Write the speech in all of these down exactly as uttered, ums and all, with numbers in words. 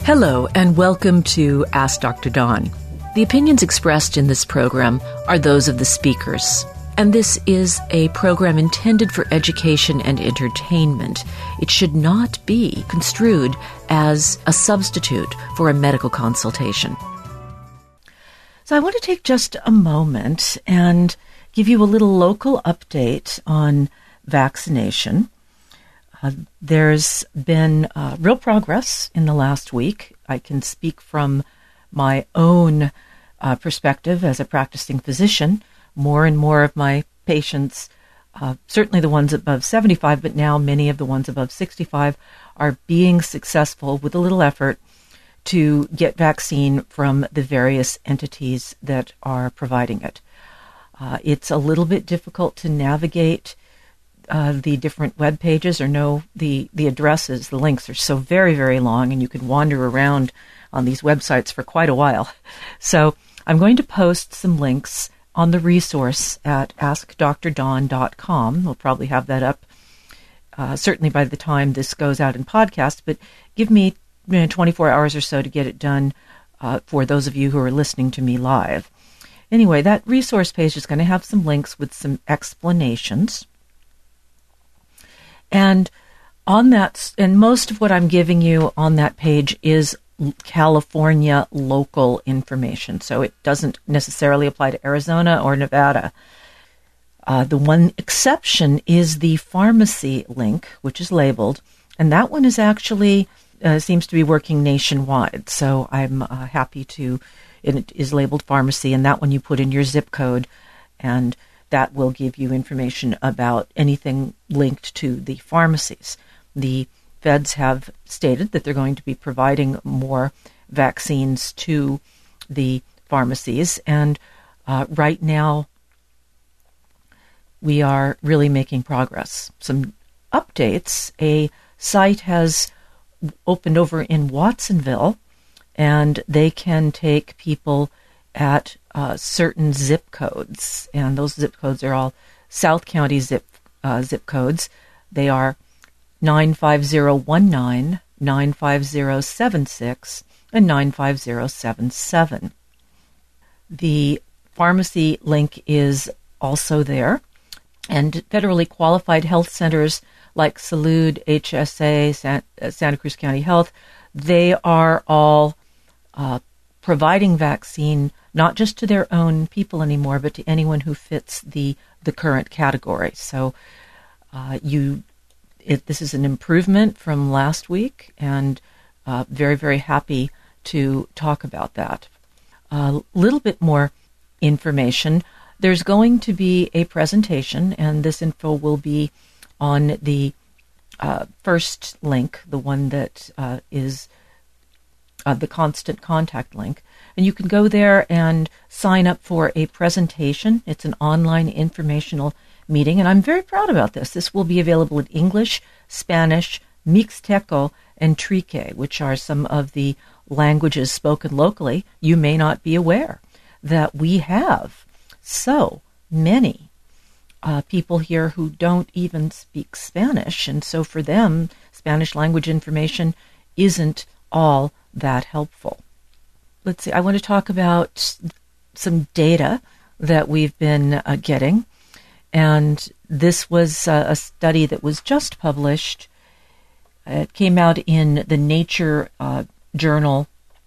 Hello, and welcome to Ask Doctor Dawn. The opinions expressed in this program are those of the speakers, and this is a program intended for education and entertainment. It should not be construed as a substitute for a medical consultation. So I want to take just a moment and give you a little local update on vaccination. Uh, there's been uh, real progress in the last week. I can speak from my own uh, perspective as a practicing physician. More and more of my patients, uh, certainly the ones above seventy-five, but now many of the ones above sixty-five, are being successful with a little effort to get vaccine from the various entities that are providing it. Uh, it's a little bit difficult to navigate Uh, the different web pages or know the, the addresses. The links are so very, very long, and you can wander around on these websites for quite a while. So I'm going to post some links on the resource at ask dr dawn dot com. We'll probably have that up uh, certainly by the time this goes out in podcast, but give me you know, twenty-four hours or so to get it done uh, for those of you who are listening to me live. Anyway, that resource page is going to have some links with some explanations. And on that, and most of what I'm giving you on that page is California local information. So it doesn't necessarily apply to Arizona or Nevada. Uh, the one exception is the pharmacy link, which is labeled. And that one is actually, uh, seems to be working nationwide. So I'm uh, happy to, it is labeled pharmacy, and that one you put in your zip code, and that will give you information about anything linked to the pharmacies. The feds have stated that they're going to be providing more vaccines to the pharmacies, and uh, right now we are really making progress. Some updates. A site has opened over in Watsonville, and they can take people at uh, certain zip codes, and those zip codes are all South County zip uh, zip codes. They are nine five zero one nine, nine five zero seven six, and nine five zero seven seven. The pharmacy link is also there, and federally qualified health centers like Salud, H S A, San, uh, Santa Cruz County Health, they are all uh, providing vaccine not just to their own people anymore, but to anyone who fits the the current category. So uh, you, it, this is an improvement from last week, and uh, very, very happy to talk about that. A little bit more information. There's going to be a presentation, and this info will be on the uh, first link, the one that uh, is uh, the constant contact link. And you can go there and sign up for a presentation. It's an online informational meeting, and I'm very proud about this. This will be available in English, Spanish, Mixteco, and Trique, which are some of the languages spoken locally. You may not be aware that we have so many uh, people here who don't even speak Spanish, and so for them, Spanish language information isn't all that helpful. Let's see, I want to talk about some data that we've been uh, getting. And this was uh, a study that was just published. It came out in the Nature uh, Journal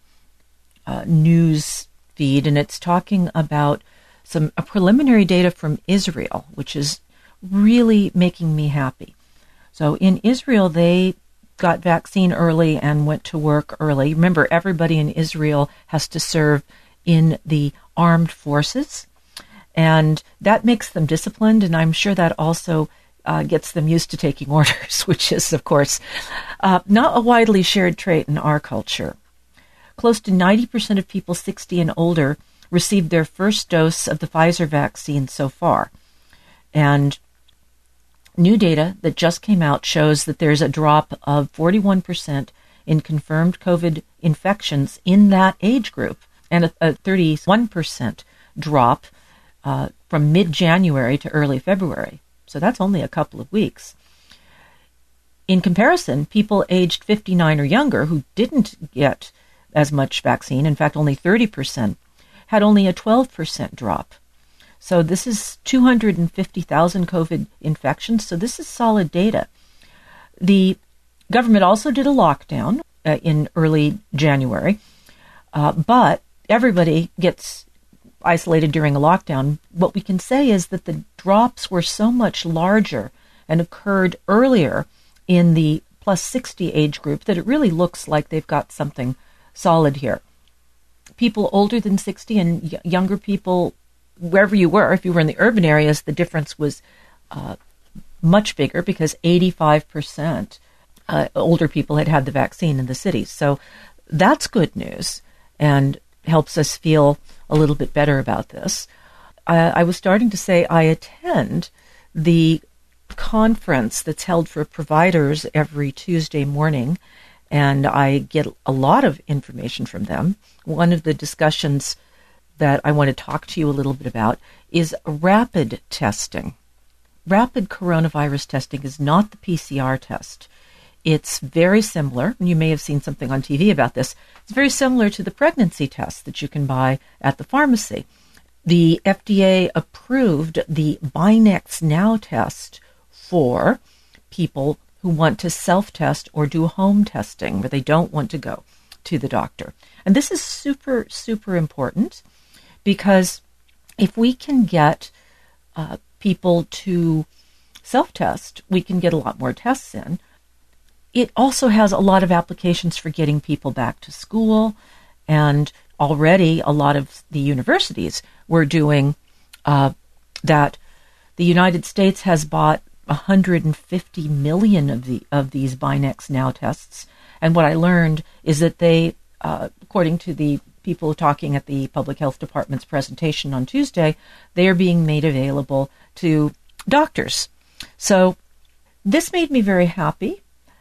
uh, news feed, and it's talking about some uh, preliminary data from Israel, which is really making me happy. So in Israel, they got vaccine early and went to work early. Remember, everybody in Israel has to serve in the armed forces, and that makes them disciplined, and I'm sure that also uh, gets them used to taking orders, which is, of course, uh, not a widely shared trait in our culture. Close to ninety percent of people sixty and older received their first dose of the Pfizer vaccine so far, and new data that just came out shows that there's a drop of forty-one percent in confirmed COVID infections in that age group, and a, a thirty-one percent drop uh, from mid-January to early February. So that's only a couple of weeks. in comparison, people aged fifty-nine or younger who didn't get as much vaccine, in fact, only thirty percent, had only a twelve percent drop. So this is two hundred fifty thousand COVID infections. So this is solid data. The government also did a lockdown uh, in early January, uh, but everybody gets isolated during a lockdown. What we can say is that the drops were so much larger and occurred earlier in the plus sixty age group that it really looks like they've got something solid here. People older than sixty and y- younger people, wherever you were, if you were in the urban areas, the difference was uh, much bigger because eighty-five percent uh, older people had had the vaccine in the cities. So that's good news and helps us feel a little bit better about this. I, I was starting to say I attend the conference that's held for providers every Tuesday morning, and I get a lot of information from them. One of the discussions that I want to talk to you a little bit about is rapid testing. Rapid coronavirus testing is not the P C R test. It's very similar, and you may have seen something on T V about this. It's very similar to the pregnancy test that you can buy at the pharmacy. The F D A approved the BinaxNOW test for people who want to self-test or do home testing, where they don't want to go to the doctor. And this is super, super important, because if we can get uh, people to self-test, we can get a lot more tests in. It also has a lot of applications for getting people back to school, and already a lot of the universities were doing uh, that. The United States has bought one hundred fifty million of the of these BinaxNOW tests, and what I learned is that they, uh, according to the people talking at the Public Health Department's presentation on Tuesday, they are being made available to doctors. So this made me very happy.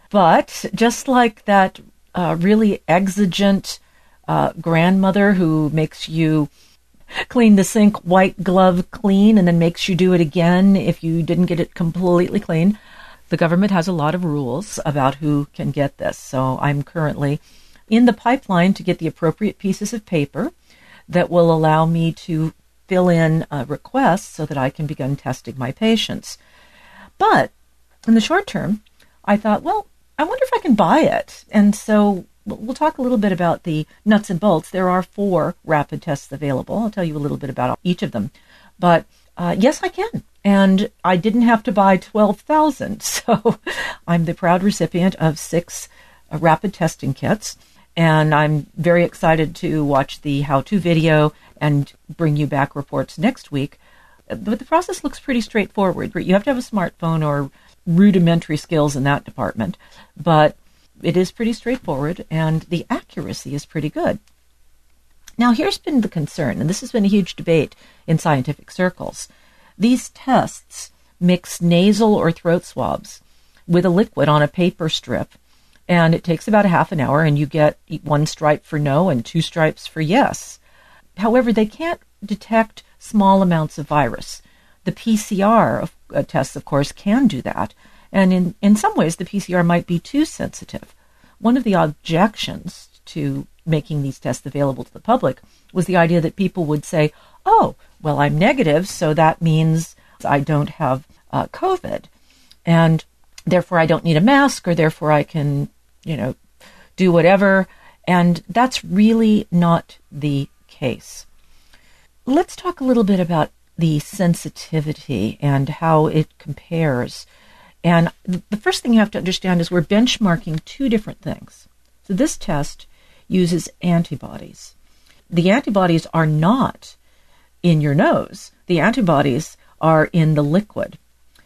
But just like that uh, really exigent uh, grandmother who makes you clean the sink white glove clean and then makes you do it again if you didn't get it completely clean, the government has a lot of rules about who can get this. So I'm currently in the pipeline to get the appropriate pieces of paper that will allow me to fill in a request so that I can begin testing my patients. But in the short term, I thought, well, I wonder if I can buy it. And so we'll talk a little bit about the nuts and bolts. There are four rapid tests available. I'll tell you a little bit about each of them. But uh, yes, I can. And I didn't have to buy twelve thousand. So I'm the proud recipient of six uh, rapid testing kits. And I'm very excited to watch the how-to video and bring you back reports next week. But the process looks pretty straightforward. You have to have a smartphone or rudimentary skills in that department, but it is pretty straightforward, and the accuracy is pretty good. Now, here's been the concern, and this has been a huge debate in scientific circles. These tests mix nasal or throat swabs with a liquid on a paper strip, and it takes about a half an hour, and you get one stripe for no and two stripes for yes. However, they can't detect small amounts of virus. The P C R uh, tests, of course, can do that. And in, in some ways, the P C R might be too sensitive. One of the objections to making these tests available to the public was the idea that people would say, oh, well, I'm negative, so that means I don't have uh, COVID. And therefore, I don't need a mask, or therefore I can, you know, do whatever. And that's really not the case. Let's talk a little bit about the sensitivity and how it compares. And the first thing you have to understand is we're benchmarking two different things. So this test uses antibodies. The antibodies are not in your nose. The antibodies are in the liquid.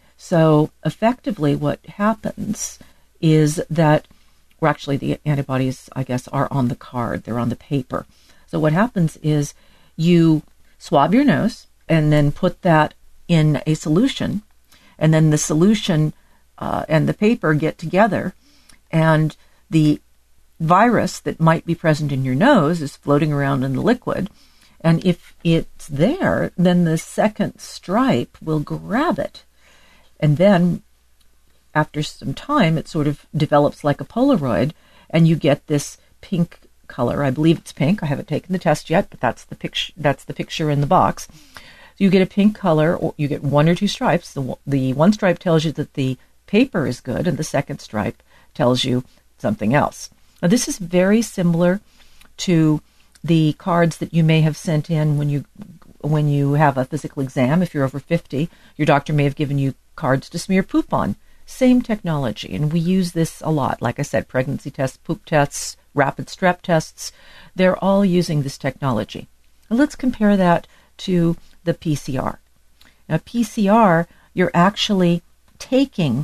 So effectively what happens is that, or actually the antibodies, I guess, are on the card. They're on the paper. So what happens is you swab your nose, and then put that in a solution, and then the solution uh, and the paper get together, and the virus that might be present in your nose is floating around in the liquid, and if it's there, then the second stripe will grab it, and then after some time, it sort of develops like a Polaroid, and you get this pink color. I believe it's pink. I haven't taken the test yet, but that's the picture. That's the picture in the box. So you get a pink color, or you get one or two stripes. The the one stripe tells you that the paper is good, and the second stripe tells you something else. Now, this is very similar to the cards that you may have sent in when you when you have a physical exam. If you're over fifty, your doctor may have given you cards to smear poop on. Same technology, and we use this a lot. Like I said, pregnancy tests, poop tests, rapid strep tests, they're all using this technology. And let's compare that to the P C R. Now, P C R, you're actually taking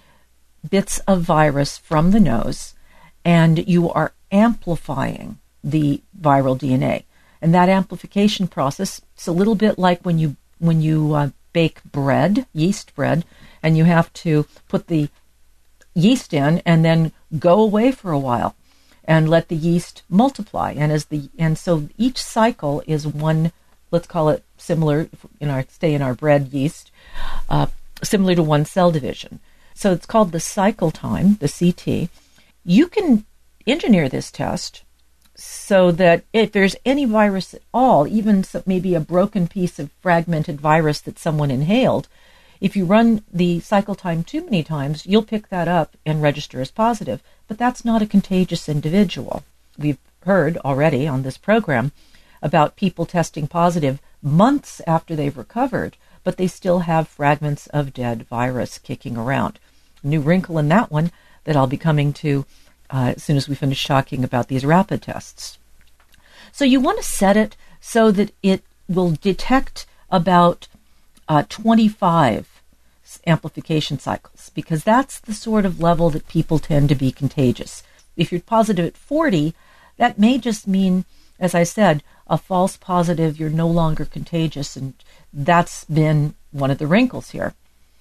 bits of virus from the nose, and you are amplifying the viral D N A. And that amplification process, it's a little bit like when you when you uh, bake bread, yeast bread, and you have to put the yeast in and then go away for a while and let the yeast multiply. And as the and so each cycle is one, let's call it similar in our stay in our bread yeast, uh, similar to one cell division. So it's called the cycle time, the C T. You can engineer this test so that if there's any virus at all, even maybe a broken piece of fragmented virus that someone inhaled, if you run the cycle time too many times, you'll pick that up and register as positive. But that's not a contagious individual. We've heard already on this program about people testing positive months after they've recovered, but they still have fragments of dead virus kicking around. A new wrinkle in that one that I'll be coming to uh, as soon as we finish talking about these rapid tests. So you want to set it so that it will detect about uh, twenty-five amplification cycles, because that's the sort of level that people tend to be contagious. If you're positive at forty, that may just mean, as I said, a false positive, you're no longer contagious, and that's been one of the wrinkles here.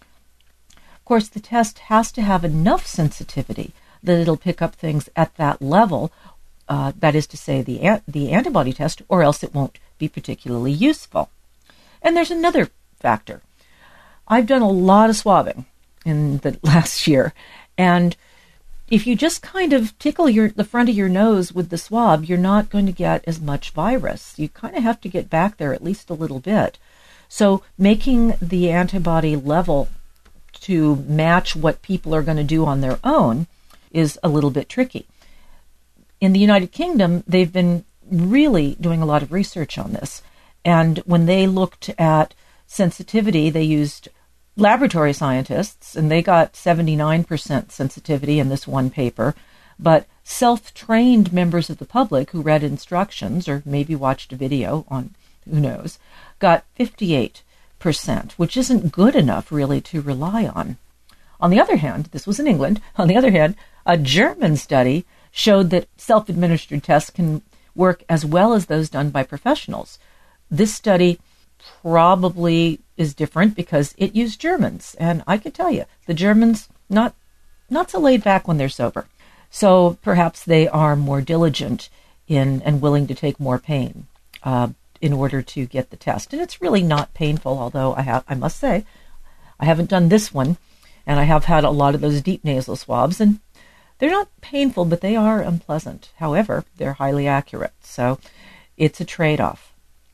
Of course, the test has to have enough sensitivity that it'll pick up things at that level, uh, that is to say the, an- the antibody test, or else it won't be particularly useful. And there's another factor. I've done a lot of swabbing in the last year, and if you just kind of tickle your the front of your nose with the swab, you're not going to get as much virus. You kind of have to get back there at least a little bit. So making the antibody level to match what people are going to do on their own is a little bit tricky. In the United Kingdom, they've been really doing a lot of research on this. And when they looked at sensitivity, they used laboratory scientists, and they got seventy-nine percent sensitivity in this one paper. But self-trained members of the public who read instructions or maybe watched a video on, who knows, got fifty-eight percent, which isn't good enough really to rely on. On the other hand, this was in England, on the other hand, a German study showed that self-administered tests can work as well as those done by professionals. This study probably is different because it used Germans, and I can tell you, the Germans, not not so laid back when they're sober. So perhaps they are more diligent in and willing to take more pain uh, in order to get the test. And it's really not painful, although I have I must say, I haven't done this one, and I have had a lot of those deep nasal swabs, and they're not painful, but they are unpleasant. However, they're highly accurate, so it's a trade-off.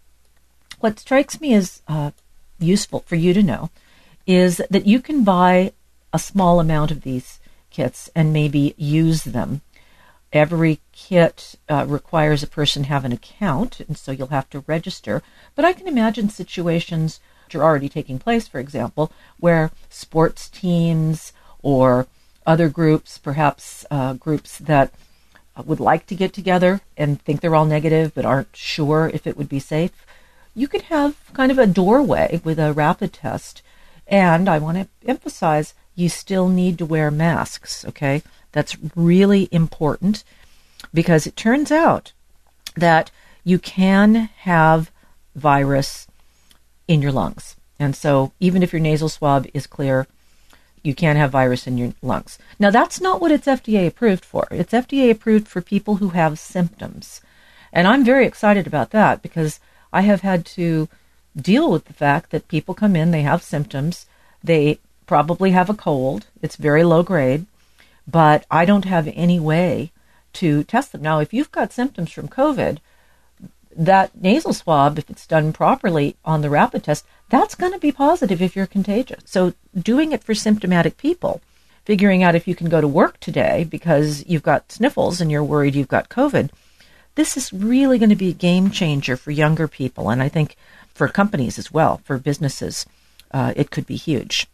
What strikes me as uh, useful for you to know is that you can buy a small amount of these kits and maybe use them. Every kit uh, requires a person have an account, and so you'll have to register. But I can imagine situations which are already taking place, for example, where sports teams or other groups, perhaps uh, groups that would like to get together and think they're all negative but aren't sure if it would be safe, you could have kind of a doorway with a rapid test. And I want to emphasize, you still need to wear masks, okay? That's really important because it turns out that you can have virus in your lungs. And so even if your nasal swab is clear, you can have virus in your lungs. Now, that's not what it's F D A approved for. It's F D A approved for people who have symptoms. And I'm very excited about that because I have had to deal with the fact that people come in, they have symptoms, they probably have a cold. It's very low grade, but I don't have any way to test them. Now, if you've got symptoms from COVID, that nasal swab, if it's done properly on the rapid test, that's going to be positive if you're contagious. So doing it for symptomatic people, figuring out if you can go to work today because you've got sniffles and you're worried you've got COVID, this is really going to be a game changer for younger people. And I think for companies as well, for businesses, uh, it could be huge.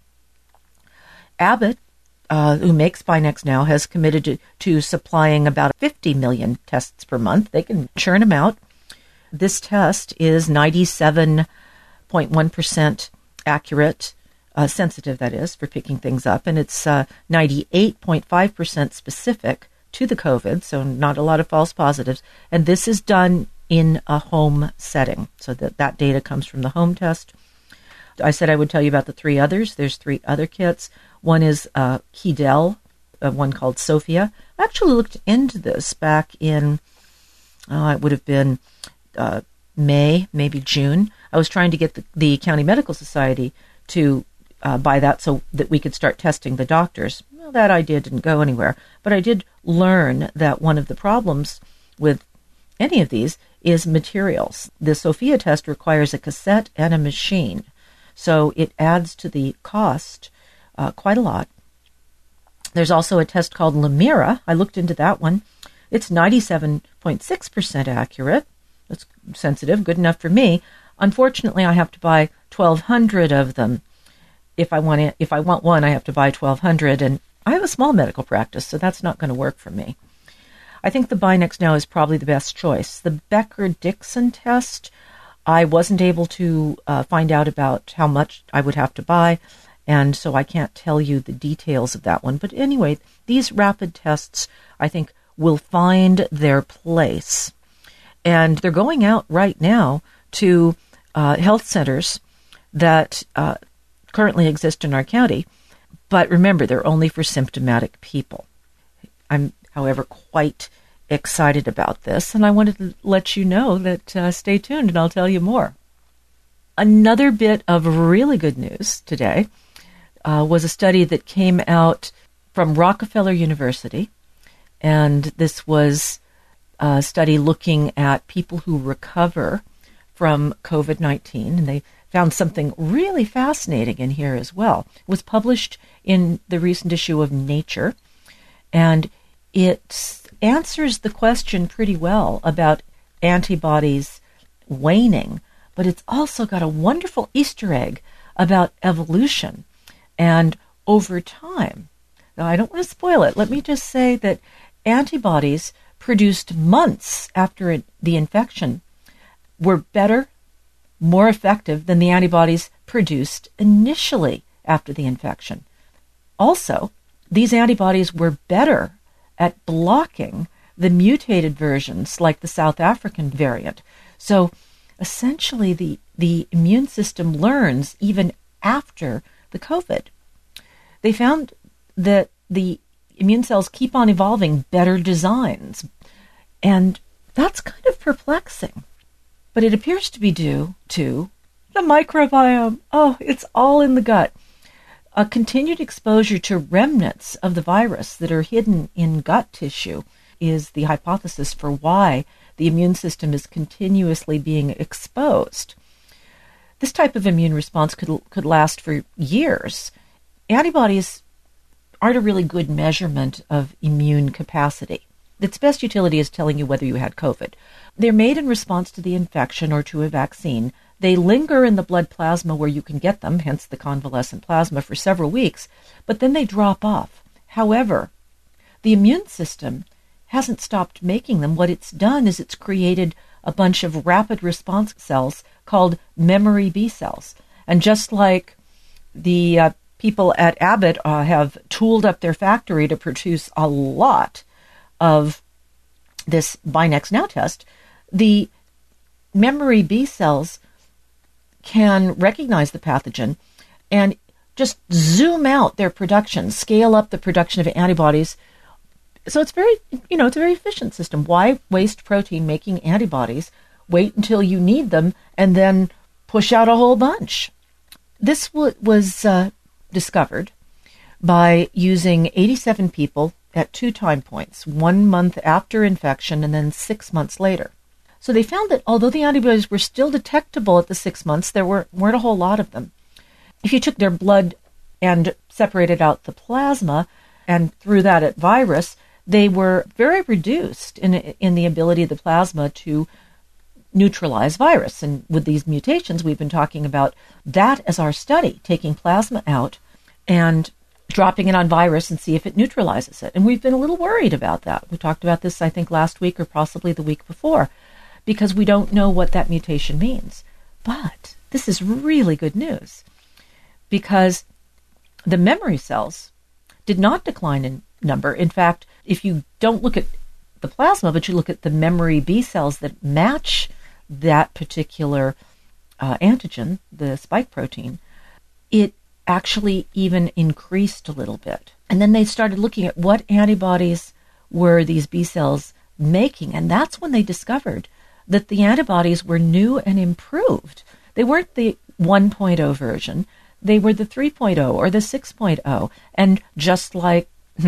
Abbott, uh, who makes BinaxNOW, has committed to, to supplying about fifty million tests per month. They can churn them out. This test is ninety-seven point one percent accurate, uh, sensitive, that is, for picking things up, and it's uh, ninety-eight point five percent specific to the COVID, so not a lot of false positives. And this is done in a home setting, so that that data comes from the home test. I said I would tell you about the three others. There's three other kits. One is uh, Quidel, uh, one called Sophia. I actually looked into this back in, uh, it would have been uh, May, maybe June. I was trying to get the, the County Medical Society to uh, buy that so that we could start testing the doctors. Well, that idea didn't go anywhere. But I did learn that one of the problems with any of these is materials. The Sophia test requires a cassette and a machine, so it adds to the cost uh, quite a lot. There's also a test called Lamira. I looked into that one. It's ninety-seven point six percent accurate. That's sensitive, good enough for me. Unfortunately, I have to buy twelve hundred of them. If I want it, if I want one, I have to buy twelve hundred, and I have a small medical practice, so that's not going to work for me. I think the BinaxNOW is probably the best choice. The Becker-Dixon test, I wasn't able to uh, find out about how much I would have to buy, and so I can't tell you the details of that one. But anyway, these rapid tests, I think, will find their place. And they're going out right now to uh, health centers that uh, currently exist in our county. But remember, they're only for symptomatic people. I'm, however, quite excited about this, and I wanted to let you know that uh, stay tuned and I'll tell you more. Another bit of really good news today uh, was a study that came out from Rockefeller University, and this was a study looking at people who recover from COVID nineteen, and they found something really fascinating in here as well. It was published in the recent issue of Nature, and it answers the question pretty well about antibodies waning, but it's also got a wonderful Easter egg about evolution and over time. Now, I don't want to spoil it. Let me just say that antibodies produced months after the infection were better, more effective than the antibodies produced initially after the infection. Also, these antibodies were better at blocking the mutated versions like the South African variant. So essentially the, the immune system learns even after the COVID. They found that the immune cells keep on evolving better designs, and that's kind of perplexing. But it appears to be due to the microbiome. Oh, it's all in the gut. A continued exposure to remnants of the virus that are hidden in gut tissue is the hypothesis for why the immune system is continuously being exposed. This type of immune response could could last for years. Antibodies aren't a really good measurement of immune capacity. Its best utility is telling you whether you had COVID. They're made in response to the infection or to a vaccine. They linger in the blood plasma where you can get them, hence the convalescent plasma, for several weeks, but then they drop off. However, the immune system hasn't stopped making them. What it's done is it's created a bunch of rapid response cells called memory B cells. And just like the uh, people at Abbott uh, have tooled up their factory to produce a lot of this BinaxNOW test, the memory B cells can recognize the pathogen and just zoom out their production, scale up the production of antibodies. So it's very, you know, it's a very efficient system. Why waste protein making antibodies? Wait until you need them and then push out a whole bunch. This w- was uh, discovered by using eighty-seven people at two time points, one month after infection and then six months later. So they found that although the antibodies were still detectable at the six months, there were, weren't a whole lot of them. If you took their blood and separated out the plasma and threw that at virus, they were very reduced in in the ability of the plasma to neutralize virus. And with these mutations, we've been talking about that as our study, taking plasma out and dropping it on virus and see if it neutralizes it. And we've been a little worried about that. We talked about this, I think, last week or possibly the week before, because we don't know what that mutation means. But this is really good news, because the memory cells did not decline in number. In fact, if you don't look at the plasma, but you look at the memory B cells that match that particular uh, antigen, the spike protein, it actually even increased a little bit. And then they started looking at what antibodies were these B cells making, and that's when they discovered that the antibodies were new and improved. They weren't the one point oh version. They were the three point oh or the six point oh. And just like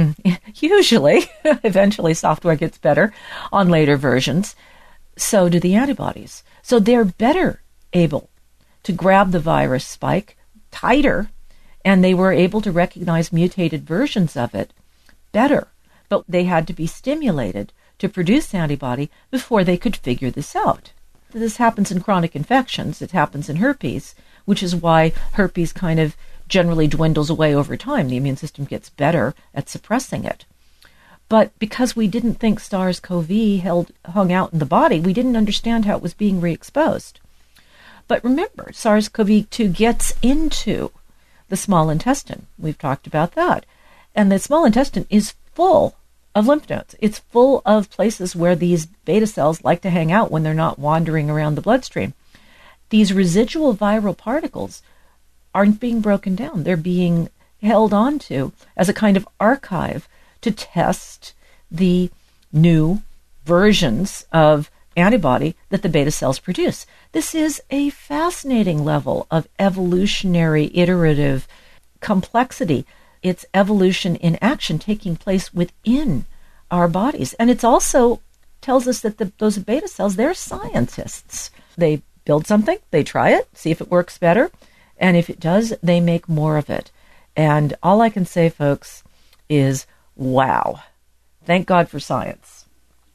usually, eventually software gets better on later versions, so do the antibodies. So they're better able to grab the virus spike tighter, and they were able to recognize mutated versions of it better. But they had to be stimulated to produce antibody before they could figure this out. This happens in chronic infections. It happens in herpes, which is why herpes kind of generally dwindles away over time. The immune system gets better at suppressing it. But because we didn't think SARS-C o V held, hung out in the body, we didn't understand how it was being re-exposed. But remember, SARS-C o V two gets into the small intestine. We've talked about that. And the small intestine is full of lymph nodes. It's full of places where these beta cells like to hang out when they're not wandering around the bloodstream. These residual viral particles aren't being broken down. They're being held onto as a kind of archive to test the new versions of antibody that the beta cells produce. This is a fascinating level of evolutionary iterative complexity. It's evolution in action taking place within our bodies. And it also tells us that the, those beta cells, they're scientists. They build something, they try it, see if it works better, and if it does, they make more of it. And all I can say, folks, is wow. Thank God for science.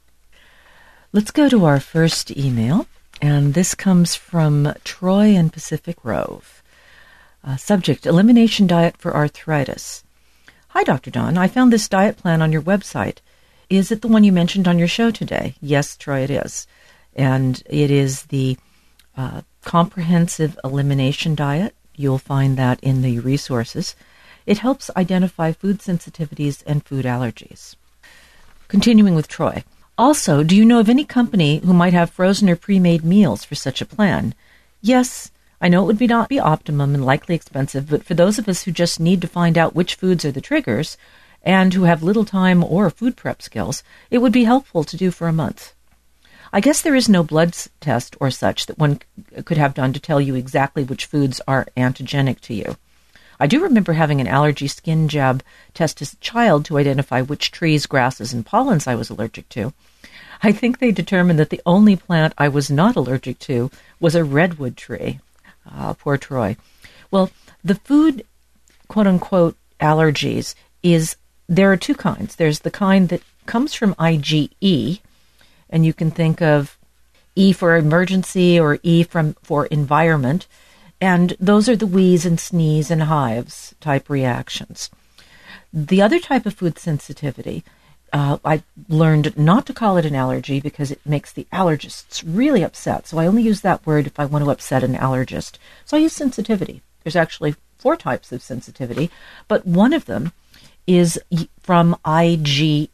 Let's go to our first email, and this comes from Troy in Pacific Grove. Uh, subject, elimination diet for arthritis. Hi, Doctor Dawn. I found this diet plan on your website. Is it the one you mentioned on your show today? Yes, Troy, it is. And it is the uh, comprehensive elimination diet. You'll find that in the resources. It helps identify food sensitivities and food allergies. Continuing with Troy. Also, do you know of any company who might have frozen or pre-made meals for such a plan? Yes, I know it would be not be optimum and likely expensive, but for those of us who just need to find out which foods are the triggers and who have little time or food prep skills, it would be helpful to do for a month. I guess there is no blood test or such that one could have done to tell you exactly which foods are antigenic to you. I do remember having an allergy skin jab test as a child to identify which trees, grasses, and pollens I was allergic to. I think they determined that the only plant I was not allergic to was a redwood tree. Ah, poor Troy. Well, the food, quote-unquote, allergies is, there are two kinds. There's the kind that comes from IgE, and you can think of E for emergency or E from for environment, and those are the wheeze and sneeze and hives type reactions. The other type of food sensitivity, uh, I learned not to call it an allergy because it makes the allergists really upset. So I only use that word if I want to upset an allergist. So I use sensitivity. There's actually four types of sensitivity, but one of them is from IgG.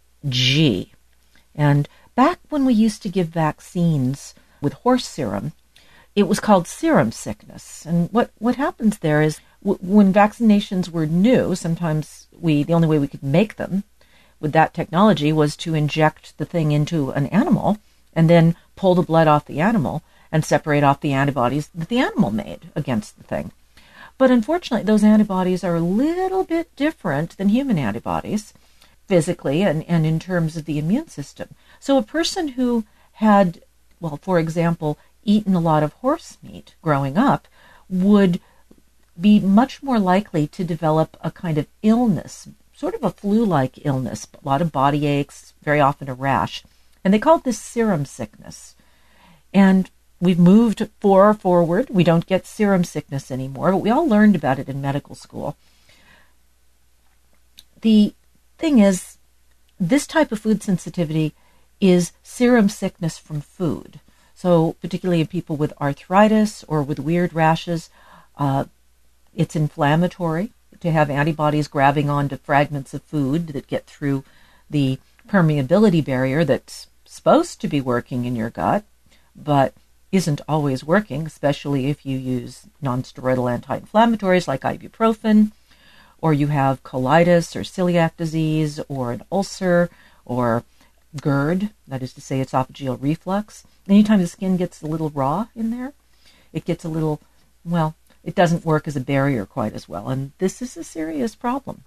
And back when we used to give vaccines with horse serum, it was called serum sickness. And what, what happens there is w- when vaccinations were new, sometimes we the only way we could make them with that technology was to inject the thing into an animal and then pull the blood off the animal and separate off the antibodies that the animal made against the thing. But unfortunately, those antibodies are a little bit different than human antibodies physically and, and in terms of the immune system. So a person who had, well, for example, eaten a lot of horse meat growing up would be much more likely to develop a kind of illness, sort of a flu-like illness, a lot of body aches, very often a rash. And they called this serum sickness. And we've moved far forward. We don't get serum sickness anymore, but we all learned about it in medical school. The thing is, this type of food sensitivity is serum sickness from food. So particularly in people with arthritis or with weird rashes, uh, it's inflammatory to have antibodies grabbing onto fragments of food that get through the permeability barrier that's supposed to be working in your gut, but isn't always working, especially if you use nonsteroidal anti-inflammatories like ibuprofen, or you have colitis or celiac disease or an ulcer or GERD, that is to say esophageal reflux. Anytime the skin gets a little raw in there, it gets a little, well, it doesn't work as a barrier quite as well. And this is a serious problem.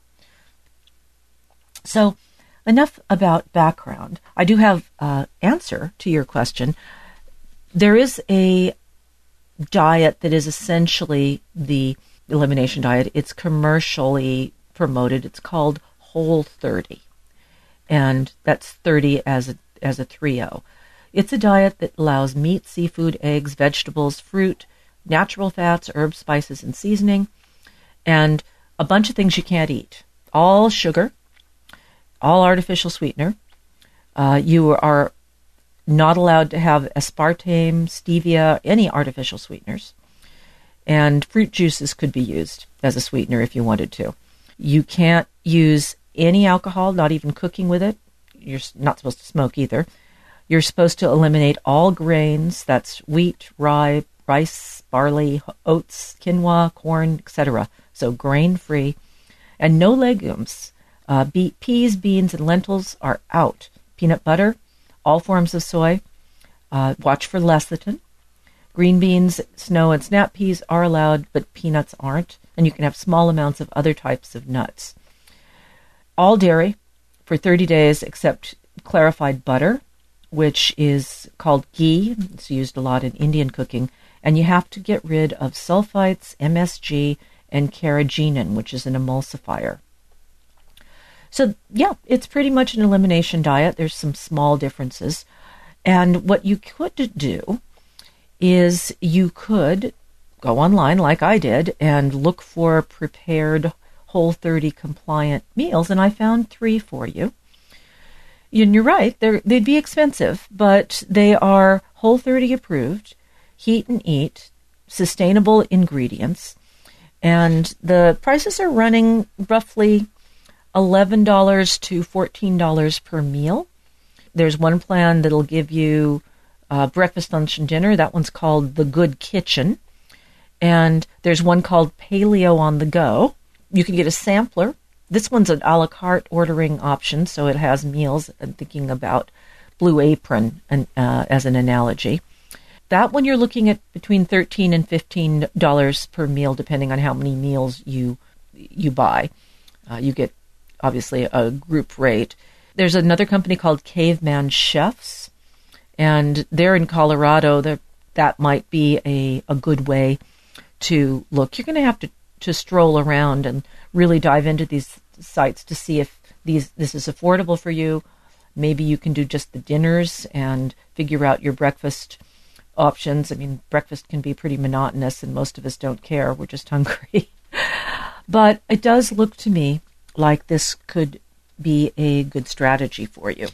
So enough about background. I do have an answer to your question. There is a diet that is essentially the elimination diet. It's commercially promoted. It's called Whole thirty. And that's thirty as a, as a three oh. It's a diet that allows meat, seafood, eggs, vegetables, fruit, natural fats, herbs, spices, and seasoning, and a bunch of things you can't eat. All sugar, all artificial sweetener. Uh, you are not allowed to have aspartame, stevia, any artificial sweeteners. And fruit juices could be used as a sweetener if you wanted to. You can't use any alcohol, not even cooking with it. You're not supposed to smoke either. You're supposed to eliminate all grains. That's wheat, rye, rice, barley, oats, quinoa, corn, et cetera. So grain-free. And no legumes. Uh, be- peas, beans, and lentils are out. Peanut butter, all forms of soy. Uh, watch for lecithin. Green beans, snow, and snap peas are allowed, but peanuts aren't. And you can have small amounts of other types of nuts. All dairy for thirty days except clarified butter, which is called ghee. It's used a lot in Indian cooking. And you have to get rid of sulfites, M S G, and carrageenan, which is an emulsifier. So, yeah, it's pretty much an elimination diet. There's some small differences. And what you could do is you could go online like I did and look for prepared Whole thirty compliant meals, and I found three for you. And you're right, they're, they'd be expensive, but they are Whole thirty approved, heat and eat, sustainable ingredients, and the prices are running roughly eleven dollars to fourteen dollars per meal. There's one plan that'll give you uh, breakfast, lunch, and dinner. That one's called The Good Kitchen. And there's one called Paleo on the Go. You can get a sampler. This one's an a la carte ordering option, so it has meals. I'm thinking about Blue Apron and, uh, as an analogy. That one you're looking at between thirteen dollars and fifteen dollars per meal, depending on how many meals you you buy. Uh, you get, obviously, a group rate. There's another company called Caveman Chefs, and they're in Colorado. They're, that might be a, a good way to look. You're going to have to, to stroll around and really dive into these sites to see if these this is affordable for you. Maybe you can do just the dinners and figure out your breakfast options. I mean, breakfast can be pretty monotonous, and most of us don't care. We're just hungry. But it does look to me like this could be a good strategy for you.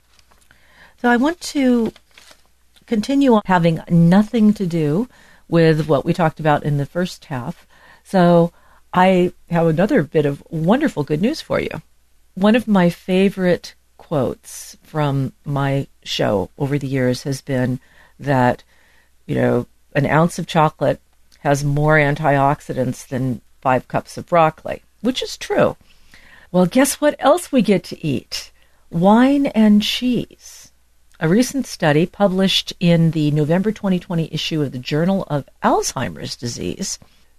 So I want to continue having nothing to do with what we talked about in the first half. So I have another bit of wonderful good news for you. One of my favorite quotes from my show over the years has been that, you know, an ounce of chocolate has more antioxidants than five cups of broccoli, which is true. Well, guess what else we get to eat? Wine and cheese. A recent study published in the November twenty twenty issue of the Journal of Alzheimer's Disease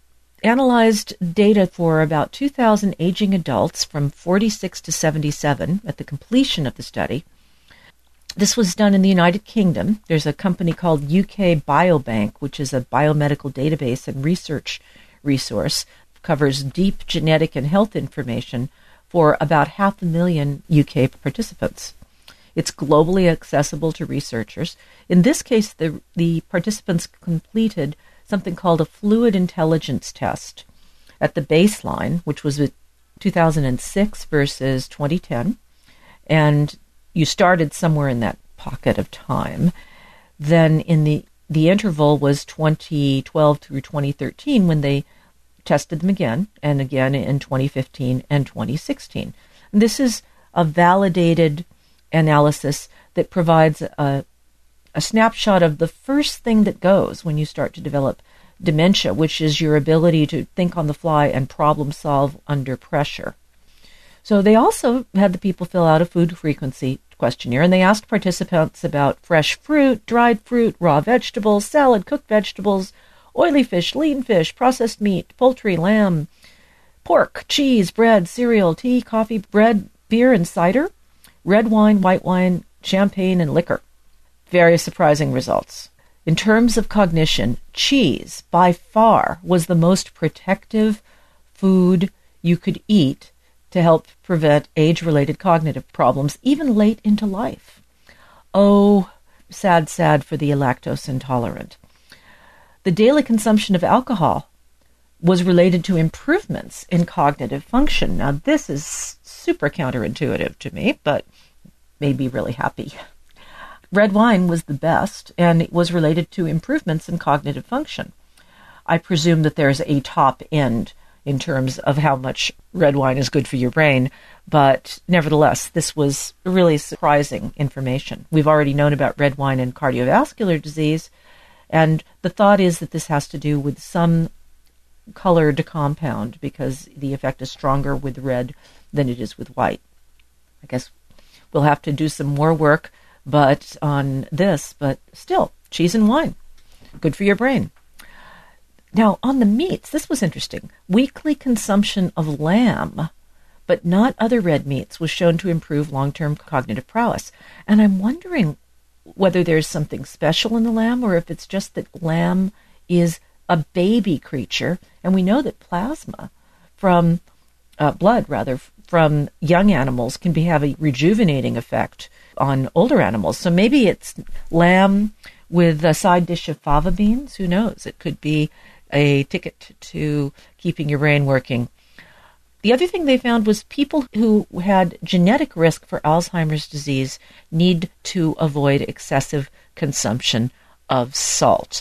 analyzed data for about two thousand aging adults from forty-six to seventy-seven at the completion of the study. This was done in the United Kingdom. There's a company called U K Biobank, which is a biomedical database and research resource, covers deep genetic and health information for about half a million U K participants. It's globally accessible to researchers. In this case, the, the participants completed something called a fluid intelligence test at the baseline, which was two thousand six versus twenty ten, and you started somewhere in that pocket of time. Then in the, the interval was twenty twelve through twenty thirteen when they tested them again, and again in twenty fifteen and twenty sixteen. And this is a validated analysis that provides a, a snapshot of the first thing that goes when you start to develop dementia, which is your ability to think on the fly and problem solve under pressure. So they also had the people fill out a food frequency questionnaire, and they asked participants about fresh fruit, dried fruit, raw vegetables, salad, cooked vegetables, oily fish, lean fish, processed meat, poultry, lamb, pork, cheese, bread, cereal, tea, coffee, bread, beer, and cider, red wine, white wine, champagne, and liquor. Very surprising results. In terms of cognition, cheese, by far, was the most protective food you could eat to help prevent age-related cognitive problems, even late into life. Oh, sad, sad for the lactose intolerant. The daily consumption of alcohol was related to improvements in cognitive function. Now, this is super counterintuitive to me, but made me really happy. Red wine was the best, and it was related to improvements in cognitive function. I presume that there's a top end in terms of how much red wine is good for your brain, but nevertheless, this was really surprising information. We've already known about red wine and cardiovascular disease, and the thought is that this has to do with some colored compound because the effect is stronger with red than it is with white. I guess we'll have to do some more work but on this, but still, cheese and wine, good for your brain. Now, on the meats, this was interesting. Weekly consumption of lamb, but not other red meats, was shown to improve long-term cognitive prowess. And I'm wondering whether there's something special in the lamb or if it's just that lamb is a baby creature, and we know that plasma from uh, blood, rather, from young animals can be, have a rejuvenating effect on older animals. So maybe it's lamb with a side dish of fava beans. Who knows? It could be a ticket to keeping your brain working. The other thing they found was people who had genetic risk for Alzheimer's disease need to avoid excessive consumption of salt.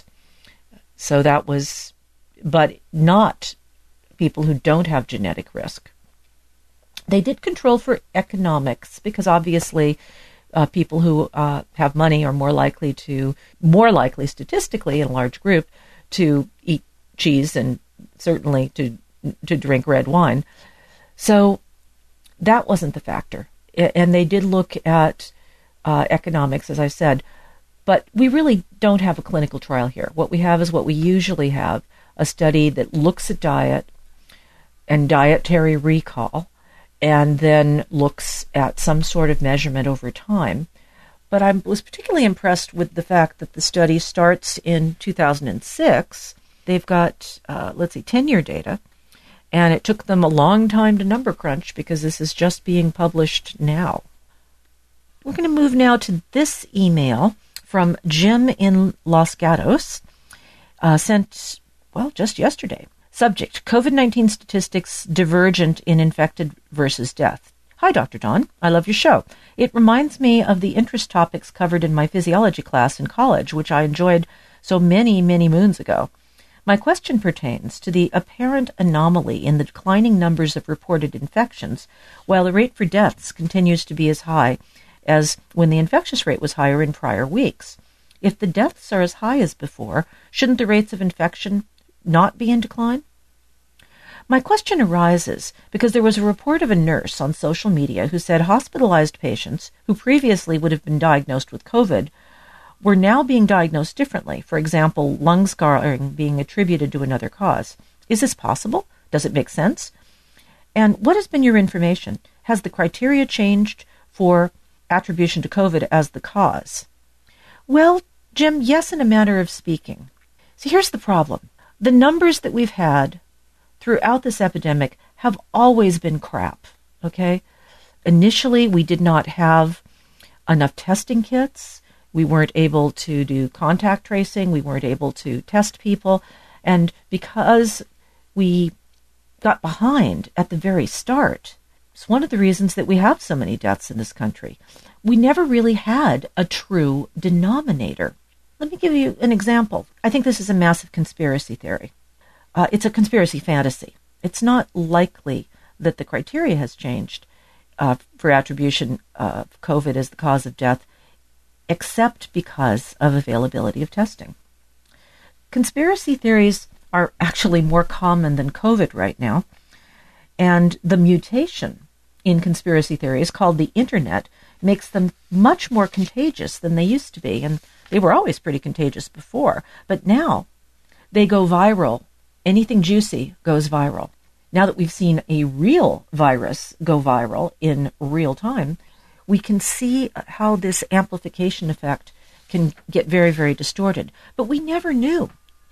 So that was, but not people who don't have genetic risk. They did control for economics because obviously uh, people who uh, have money are more likely to, more likely statistically in a large group, to eat cheese and certainly to to drink red wine. So that wasn't the factor. And they did look at uh, economics, as I said, but we really don't have a clinical trial here. What we have is what we usually have, a study that looks at diet and dietary recall and then looks at some sort of measurement over time. But I was particularly impressed with the fact that the study starts in two thousand six. They've got, uh, let's see, ten-year data, and it took them a long time to number crunch because this is just being published now. We're going to move now to this email from Jim in Los Gatos, uh, sent, well, just yesterday. Subject, COVID nineteen statistics divergent in infected versus death. Hi, Doctor Dawn. I love your show. It reminds me of the interest topics covered in my physiology class in college, which I enjoyed so many, many moons ago. My question pertains to the apparent anomaly in the declining numbers of reported infections, while the rate for deaths continues to be as high as when the infectious rate was higher in prior weeks. If the deaths are as high as before, shouldn't the rates of infection not be in decline? My question arises because there was a report of a nurse on social media who said hospitalized patients who previously would have been diagnosed with COVID were now being diagnosed differently, for example, lung scarring being attributed to another cause. Is this possible? Does it make sense? And what has been your information? Has the criteria changed for attribution to COVID as the cause? Well, Jim, yes, in a manner of speaking. So here's the problem. The numbers that we've had throughout this epidemic have always been crap, okay? Initially, we did not have enough testing kits. We weren't able to do contact tracing. We weren't able to test people. And because we got behind at the very start, it's one of the reasons that we have so many deaths in this country. We never really had a true denominator. Let me give you an example. I think this is a massive conspiracy theory. Uh, it's a conspiracy fantasy. It's not likely that the criteria has changed uh, for attribution of COVID as the cause of death, except because of availability of testing. Conspiracy theories are actually more common than COVID right now, and the mutation in conspiracy theories called the internet makes them much more contagious than they used to be, and they were always pretty contagious before, but now they go viral. Anything juicy goes viral. Now that we've seen a real virus go viral in real time, we can see how this amplification effect can get very, very distorted. But we never knew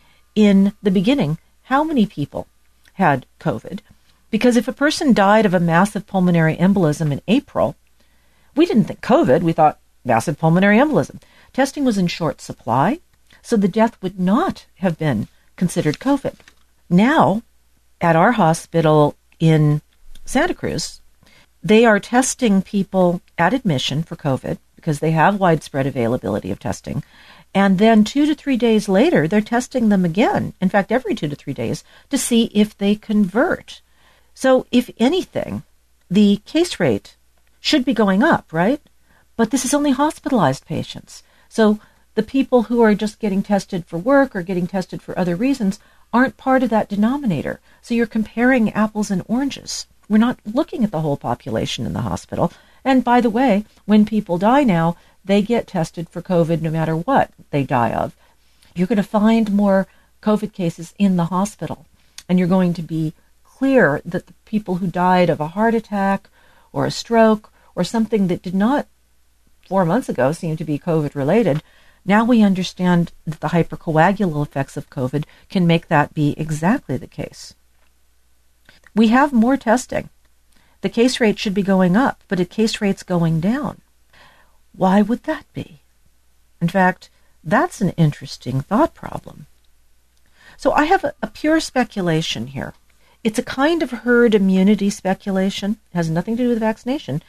in the beginning how many people had COVID, because if a person died of a massive pulmonary embolism in April, we didn't think COVID, we thought massive pulmonary embolism. Testing was in short supply, so the death would not have been considered COVID. Now, at our hospital in Santa Cruz, they are testing people at admission for COVID because they have widespread availability of testing. And then two to three days later, they're testing them again. In fact, every two to three days to see if they convert. So if anything, the case rate should be going up, right? But this is only hospitalized patients. So the people who are just getting tested for work or getting tested for other reasons aren't part of that denominator. So you're comparing apples and oranges. We're not looking at the whole population in the hospital. And by the way, when people die now, they get tested for COVID no matter what they die of. You're going to find more COVID cases in the hospital. And you're going to be clear that the people who died of a heart attack or a stroke or something that did not four months ago seem to be COVID related, now we understand that the hypercoagulal effects of COVID can make that be exactly the case. We have more testing. The case rate should be going up, but the case rate's going down. Why would that be? In fact, that's an interesting thought problem. So I have a, a pure speculation here. It's a kind of herd immunity speculation. It has nothing to do with vaccination.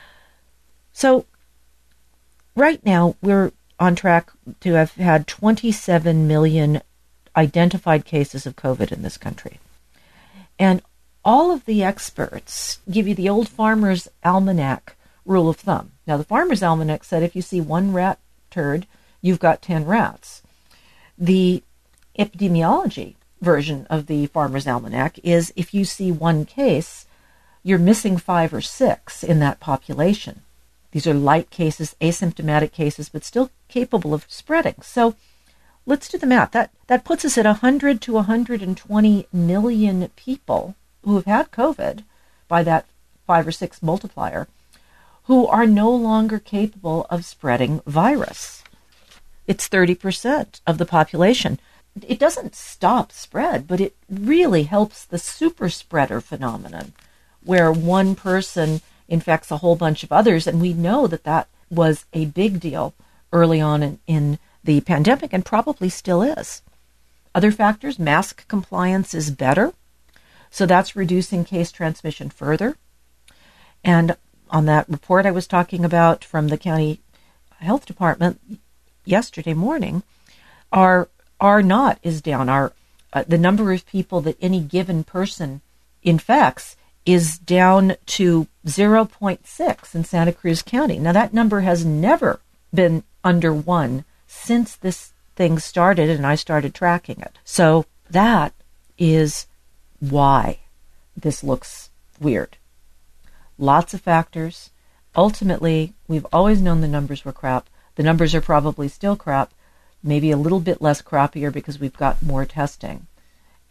So right now we're on track to have had twenty-seven million identified cases of COVID in this country. And all of the experts give you the old Farmer's Almanac rule of thumb. Now, the Farmer's Almanac said if you see one rat turd, you've got ten rats. The epidemiology version of the Farmer's Almanac is if you see one case, you're missing five or six in that population. These are light cases, asymptomatic cases, but still capable of spreading. So let's do the math. That, that puts us at one hundred to one hundred twenty million people who have had COVID by that five or six multiplier, who are no longer capable of spreading virus. It's thirty percent of the population. It doesn't stop spread, but it really helps the super spreader phenomenon, where one person infects a whole bunch of others, and we know that that was a big deal early on in, in the pandemic and probably still is. Other factors, mask compliance is better, so that's reducing case transmission further. And on that report I was talking about from the county health department yesterday morning, our R naught is down. Our uh, the number of people that any given person infects is down to zero point six in Santa Cruz County. Now that number has never been under one since this thing started and I started tracking it. So that is why this looks weird. Lots of factors. Ultimately, we've always known the numbers were crap. The numbers are probably still crap, maybe a little bit less crappier because we've got more testing.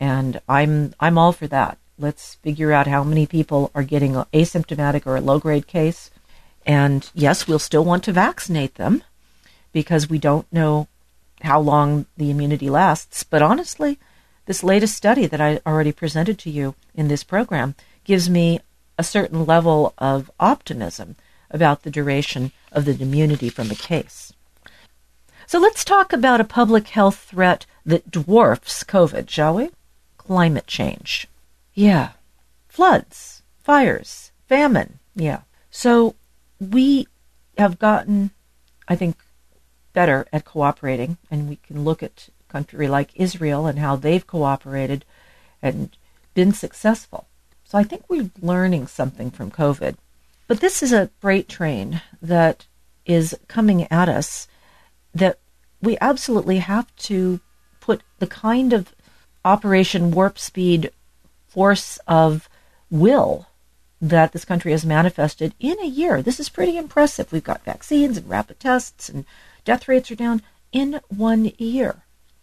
And I'm I'm all for that. Let's figure out how many people are getting an asymptomatic or a low-grade case. And yes, we'll still want to vaccinate them because we don't know how long the immunity lasts. But honestly, this latest study that I already presented to you in this program gives me a certain level of optimism about the duration of the immunity from a case. So let's talk about a public health threat that dwarfs COVID, shall we? Climate change. Yeah. Floods, fires, famine. Yeah. So we have gotten, I think, better at cooperating, and we can look at a country like Israel and how they've cooperated and been successful. So I think we're learning something from COVID. But this is a freight train that is coming at us that we absolutely have to put the kind of Operation Warp Speed force of will that this country has manifested in a year. This is pretty impressive. We've got vaccines and rapid tests and death rates are down in one year.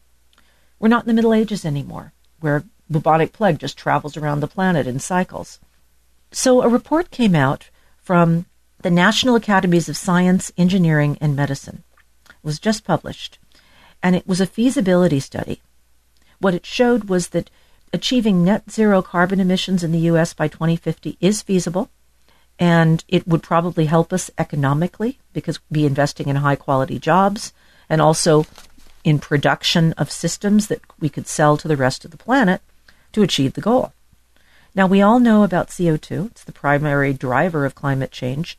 We're not in the Middle Ages anymore, where bubonic plague just travels around the planet in cycles. So a report came out from the National Academies of Science, Engineering, and Medicine. It was just published, and it was a feasibility study. What it showed was that achieving net zero carbon emissions in the U S by twenty fifty is feasible, and it would probably help us economically because we'd be investing in high-quality jobs and also in production of systems that we could sell to the rest of the planet to achieve the goal. Now, we all know about C O two. It's the primary driver of climate change.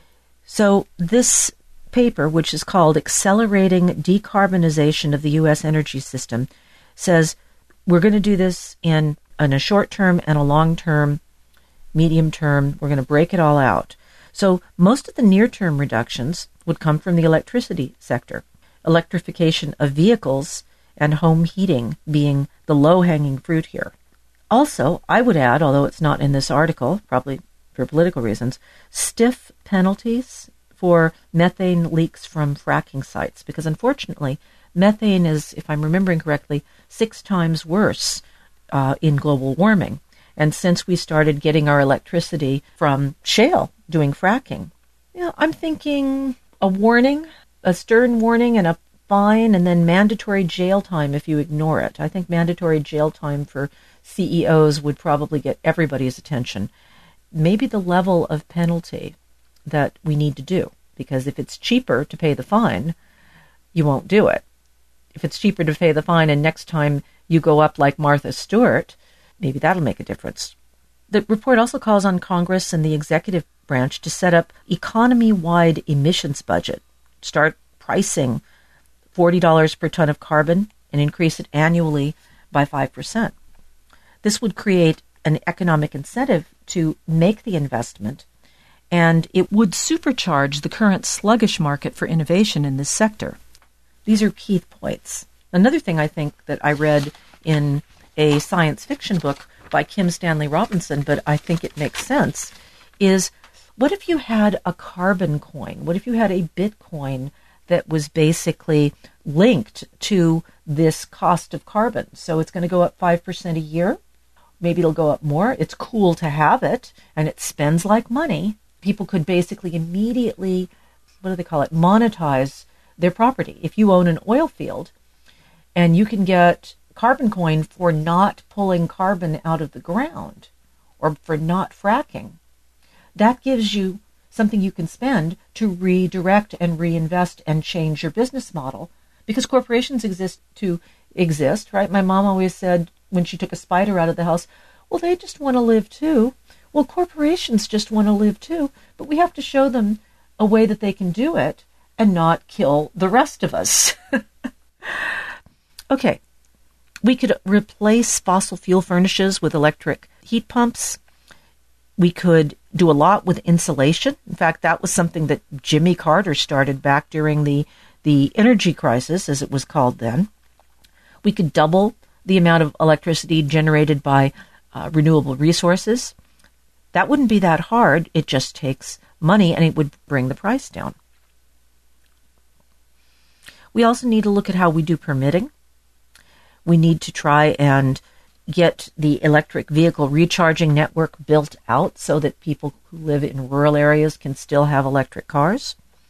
So this paper, which is called Accelerating Decarbonization of the U S Energy System, says we're going to do this in, in a short term and a long term, medium term. We're going to break it all out. So most of the near term reductions would come from the electricity sector, electrification of vehicles and home heating being the low hanging fruit here. Also, I would add, although it's not in this article, probably for political reasons, stiff penalties for methane leaks from fracking sites, because unfortunately, methane is, if I'm remembering correctly, six times worse uh, in global warming. And since we started getting our electricity from shale doing fracking, you know, I'm thinking a warning, a stern warning and a fine, and then mandatory jail time if you ignore it. I think mandatory jail time for C E Os would probably get everybody's attention. Maybe the level of penalty that we need to do, because if it's cheaper to pay the fine, you won't do it. If it's cheaper to pay the fine and next time you go up like Martha Stewart, maybe that'll make a difference. The report also calls on Congress and the executive branch to set up economy-wide emissions budget, start pricing forty dollars per ton of carbon and increase it annually by five percent. This would create an economic incentive to make the investment, and it would supercharge the current sluggish market for innovation in this sector. These are key points. Another thing I think that I read in a science fiction book by Kim Stanley Robinson, but I think it makes sense, is what if you had a carbon coin? What if you had a Bitcoin that was basically linked to this cost of carbon? So it's going to go up five percent a year. Maybe it'll go up more. It's cool to have it, and it spends like money. People could basically immediately, what do they call it, monetize their property. If you own an oil field and you can get carbon coin for not pulling carbon out of the ground or for not fracking, that gives you something you can spend to redirect and reinvest and change your business model, because corporations exist to exist, right? My mom always said when she took a spider out of the house, well, they just want to live too. Well, corporations just want to live too, but we have to show them a way that they can do it and not kill the rest of us. Okay, we could replace fossil fuel furnaces with electric heat pumps. We could do a lot with insulation. In fact, that was something that Jimmy Carter started back during the, the energy crisis, as it was called then. We could double the amount of electricity generated by uh, renewable resources. That wouldn't be that hard. It just takes money, and it would bring the price down. We also need to look at how we do permitting. We need to try and get the electric vehicle recharging network built out so that people who live in rural areas can still have electric cars.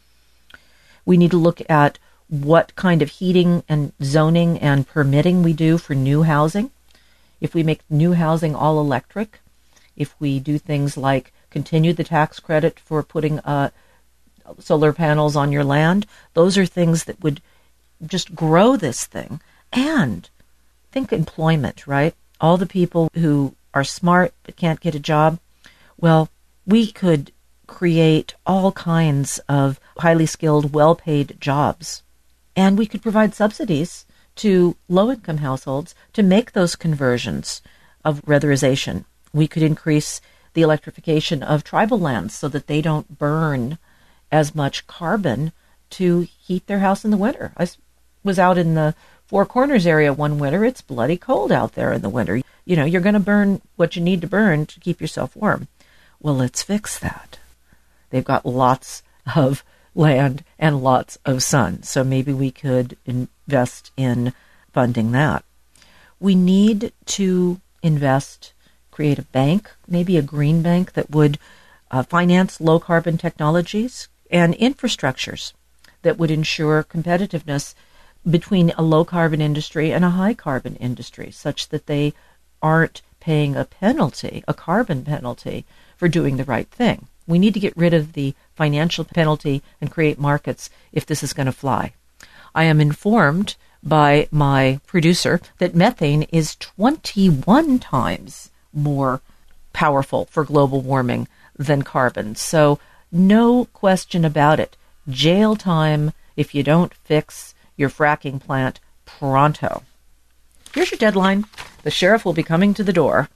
We need to look at what kind of heating and zoning and permitting we do for new housing. If we make new housing all electric, if we do things like continue the tax credit for putting uh, solar panels on your land, those are things that would just grow this thing. And think employment, right? All the people who are smart but can't get a job. Well, we could create all kinds of highly skilled, well-paid jobs. And we could provide subsidies to low-income households to make those conversions of weatherization. We could increase the electrification of tribal lands so that they don't burn as much carbon to heat their house in the winter. I was out in the Four Corners area one winter. It's bloody cold out there in the winter. You know, you're going to burn what you need to burn to keep yourself warm. Well, let's fix that. They've got lots of land and lots of sun, so maybe we could invest in funding that. We need to invest, create a bank, maybe a green bank that would uh, finance low-carbon technologies and infrastructures that would ensure competitiveness between a low-carbon industry and a high-carbon industry, such that they aren't paying a penalty, a carbon penalty, for doing the right thing. We need to get rid of the financial penalty and create markets if this is going to fly. I am informed by my producer that methane is twenty-one times more powerful for global warming than carbon. So no question about it. Jail time if you don't fix your fracking plant pronto. Here's your deadline. The sheriff will be coming to the door.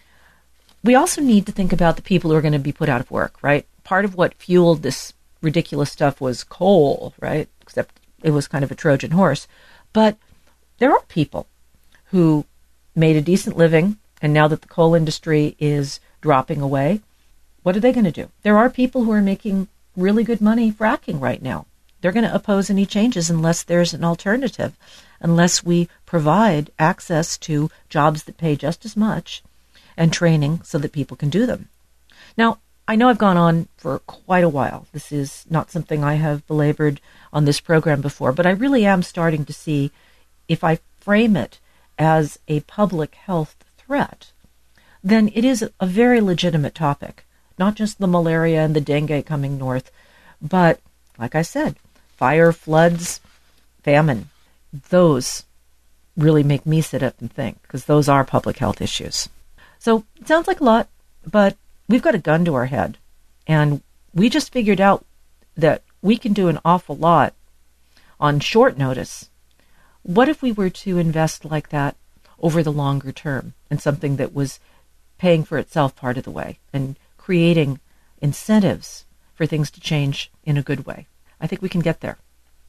We also need to think about the people who are going to be put out of work, right? Part of what fueled this ridiculous stuff was coal, right? Except it was kind of a Trojan horse. But there are people who made a decent living, and now that the coal industry is dropping away, what are they going to do? There are people who are making really good money fracking right now. They're going to oppose any changes unless there's an alternative, unless we provide access to jobs that pay just as much and training so that people can do them. Now, I know I've gone on for quite a while. This is not something I have belabored on this program before, but I really am starting to see, if I frame it as a public health threat, then it is a very legitimate topic. Not just the malaria and the dengue coming north, but, like I said, fire, floods, famine. Those really make me sit up and think, because those are public health issues. So it sounds like a lot, but we've got a gun to our head, and we just figured out that we can do an awful lot on short notice. What if we were to invest like that over the longer term in something that was paying for itself part of the way and creating incentives for things to change in a good way? I think we can get there.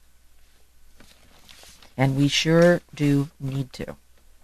And we sure do need to.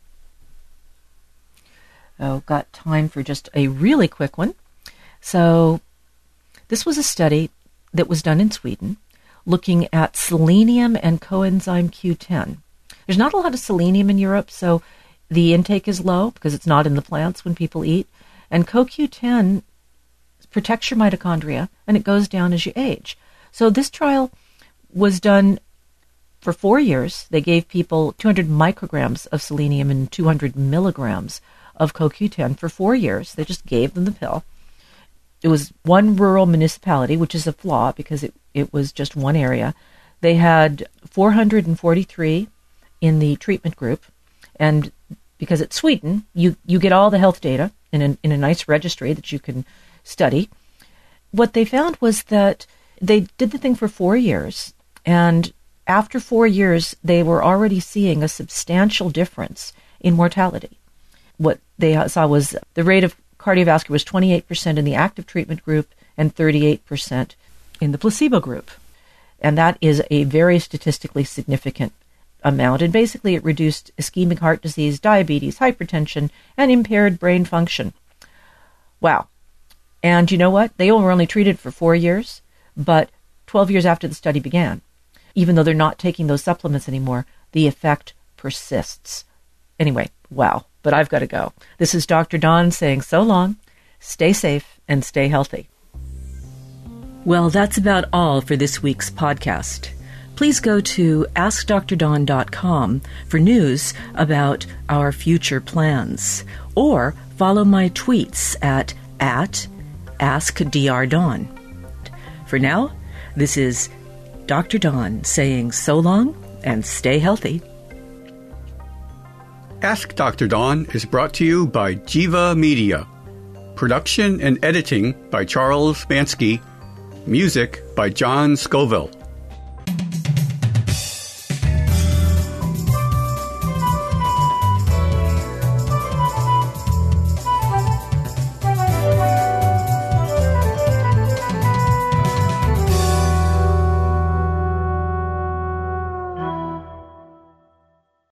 Oh, got time for just a really quick one. So this was a study that was done in Sweden looking at selenium and coenzyme Q ten. There's not a lot of selenium in Europe, so the intake is low because it's not in the plants when people eat. And co Q ten protects your mitochondria, and it goes down as you age. So this trial was done for four years. They gave people two hundred micrograms of selenium and two hundred milligrams of co Q ten for four years. They just gave them the pill. It was one rural municipality, which is a flaw because it, it was just one area. They had four hundred forty-three in the treatment group, and because it's Sweden, you, you get all the health data in a, in a nice registry that you can study. What they found was that they did the thing for four years, and after four years, they were already seeing a substantial difference in mortality. What they saw was the rate of cardiovascular was twenty-eight percent in the active treatment group and thirty-eight percent in the placebo group. And that is a very statistically significant amount. And basically it reduced ischemic heart disease, diabetes, hypertension, and impaired brain function. Wow. And you know what? They were only treated for four years, but twelve years after the study began, even though they're not taking those supplements anymore, the effect persists. Anyway, wow. but I've got to go. This is Doctor Dawn saying so long, stay safe, and stay healthy. Well, that's about all for this week's podcast. Please go to ask dr dawn dot com for news about our future plans, or follow my tweets at, at AskDrDawn. For now, this is Doctor Dawn saying so long and stay healthy. Ask Doctor Dawn is brought to you by Jiva Media. Production and editing by Charles Bansky. Music by John Scoville.